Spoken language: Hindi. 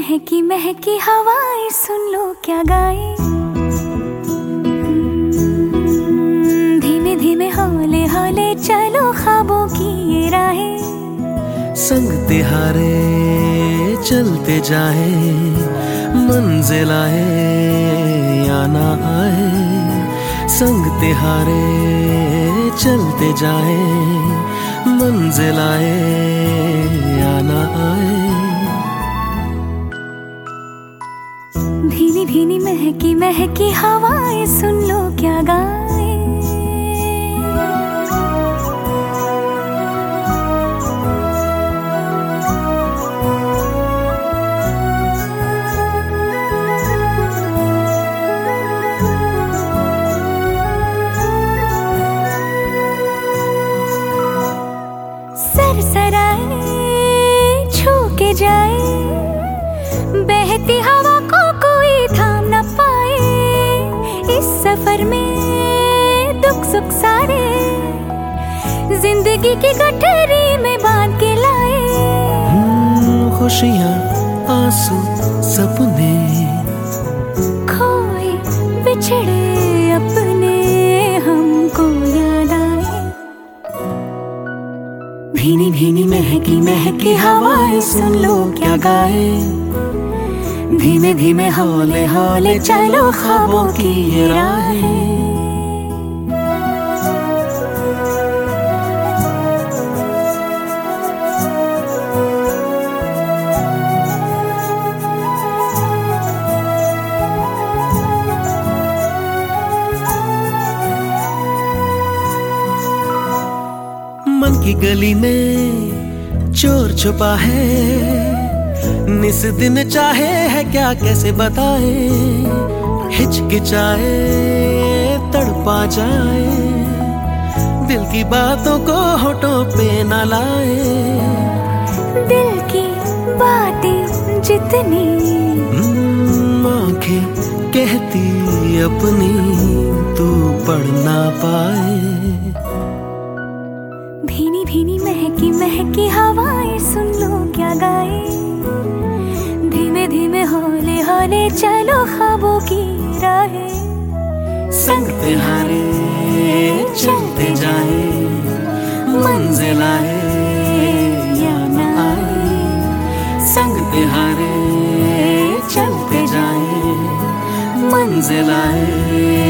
महकी महकी हवाएं सुन लो क्या गाए। धीमे धीमे हौले हौले चलो ख्वाबों की ये राहें। संग तिहारे चलते जाए, मंजिल आए या ना आए। संग तिहारे चलते जाए, मंजिल आए या ना आए। भीनी भीनी महकी महकी हवाएं सुन लो क्या गाए। सरसराए छू के जाए, बहती हवा को कोई थाम न पाए। इस सफर में दुख सुख सारे जिंदगी की गठरी में बांध के लाए। खुशियाँ आंसू सपने खोए बिछड़े अपने हमको याद आए। भीनी भीनी महकी महकी हवाएं सुन लो क्या गाए। धीमे धीमे हौले हौले चलो ख्वाबों की ये राहें। मन की गली में चोर छुपा है, निस दिन चाहे है क्या कैसे बताए। हिचकिचाए तड़पा जाए, दिल की बातों को होठों पे न लाए। दिल की बातें जितनी आंखें कहती अपनी तू पढ़ ना पाए। भीनी भीनी महकी महकी हवाएं सुन लो क्या गाए। धीमे धीमे हौले हौले चलो ख्वाबों की राहें। संग तिहारे चलते जाए, मंजिल आए या ना आए। संग तिहारे चलते जाए, मंजिल आए